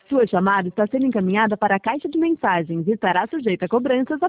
Sua chamada está sendo encaminhada para a caixa de mensagens e estará sujeita a cobranças